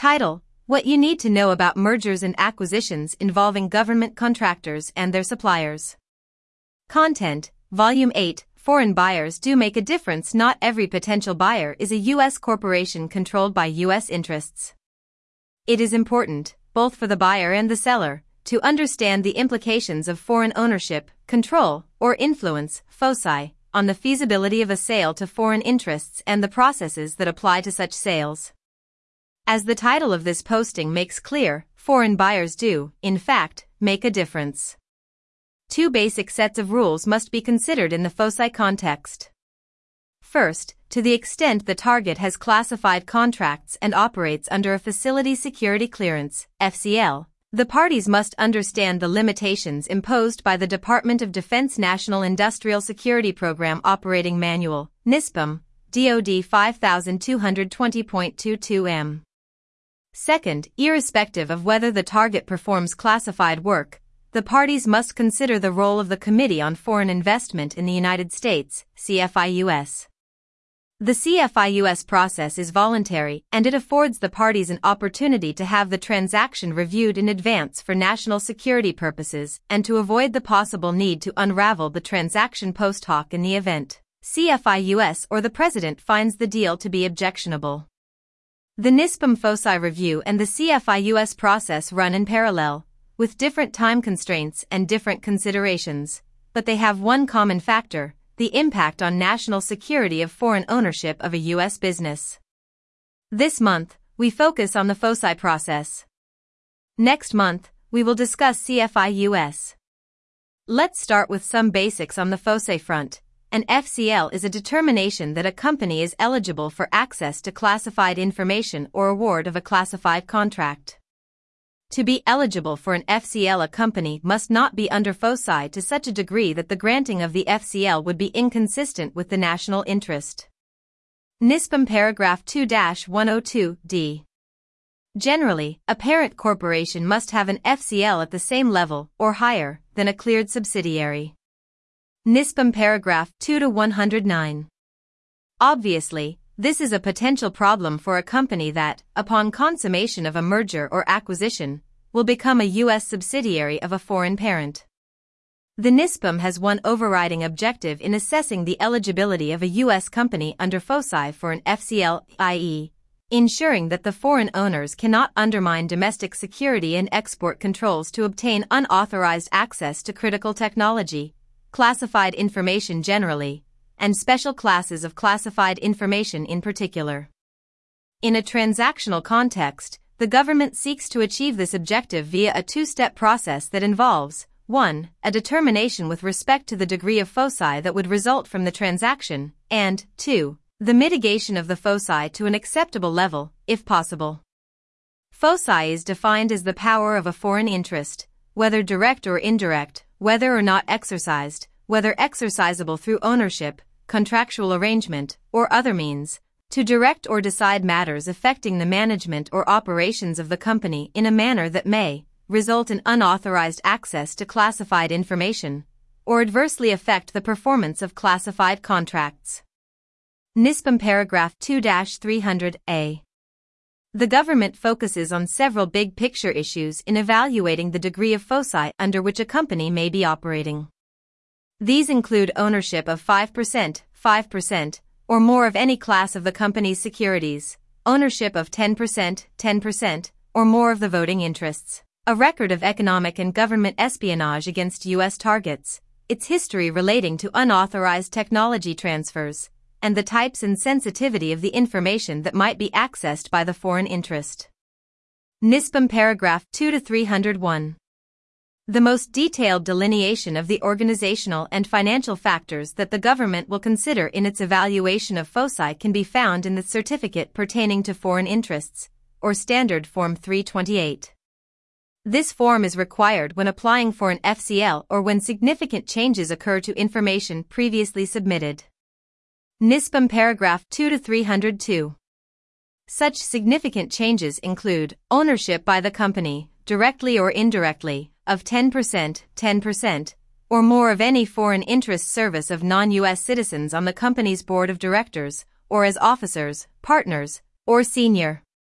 Title: What you need to know about mergers and acquisitions involving government contractors and their suppliers. Content: Volume 8, Foreign buyers do make a difference. Not every potential buyer is a U.S. corporation controlled by U.S. interests. It is important, both for the buyer and the seller, to understand the implications of foreign ownership, control, or influence, foci, on the feasibility of a sale to foreign interests and the processes that apply to such sales. As the title of this posting makes clear, foreign buyers do, in fact, make a difference. Two basic sets of rules must be considered in the foci context. First, to the extent the target has classified contracts and operates under a Facility Security Clearance, FCL, the parties must understand the limitations imposed by the Department of Defense National Industrial Security Program Operating Manual, NISPOM, DoD 5220.22m. Second, irrespective of whether the target performs classified work, the parties must consider the role of the Committee on Foreign Investment in the United States, CFIUS. The CFIUS process is voluntary, and it affords the parties an opportunity to have the transaction reviewed in advance for national security purposes and to avoid the possible need to unravel the transaction post hoc in the event CFIUS or the President finds the deal to be objectionable. The NISPOM foci review and the CFIUS process run in parallel, with different time constraints and different considerations, but they have one common factor: the impact on national security of foreign ownership of a U.S. business. This month, we focus on the foci process. Next month, we will discuss CFIUS. Let's start with some basics on the foci front. An FCL is a determination that a company is eligible for access to classified information or award of a classified contract. To be eligible for an FCL, a company must not be under foci to such a degree that the granting of the FCL would be inconsistent with the national interest. NISPOM paragraph 2-102d. Generally, a parent corporation must have an FCL at the same level, or higher, than a cleared subsidiary. NISPOM paragraph 2-109. Obviously, this is a potential problem for a company that, upon consummation of a merger or acquisition, will become a U.S. subsidiary of a foreign parent. The NISPOM has one overriding objective in assessing the eligibility of a U.S. company under foci for an FCL, i.e., ensuring that the foreign owners cannot undermine domestic security and export controls to obtain unauthorized access to critical technology, classified information generally, and special classes of classified information in particular. In a transactional context, the government seeks to achieve this objective via a two-step process that involves 1. A determination with respect to the degree of foci that would result from the transaction, and 2. The mitigation of the foci to an acceptable level, if possible. Foci is defined as the power of a foreign interest, whether direct or indirect, whether or not exercised, whether exercisable through ownership, contractual arrangement, or other means, to direct or decide matters affecting the management or operations of the company in a manner that may result in unauthorized access to classified information, or adversely affect the performance of classified contracts. NISPOM paragraph 2-300a. The government focuses on several big-picture issues in evaluating the degree of foci under which a company may be operating. These include ownership of 5%, or more of any class of the company's securities, ownership of 10%, or more of the voting interests, a record of economic and government espionage against U.S. targets, its history relating to unauthorized technology transfers, and the types and sensitivity of the information that might be accessed by the foreign interest. NISPOM paragraph 2-301. The most detailed delineation of the organizational and financial factors that the government will consider in its evaluation of foci can be found in the Certificate Pertaining to Foreign Interests, or Standard Form 328. This form is required when applying for an FCL or when significant changes occur to information previously submitted. NISPOM paragraph 2-302. Such significant changes include ownership by the company, directly or indirectly, of 10%, or more of any foreign interest service of non-U.S. citizens on the company's board of directors, or as officers, partners, or senior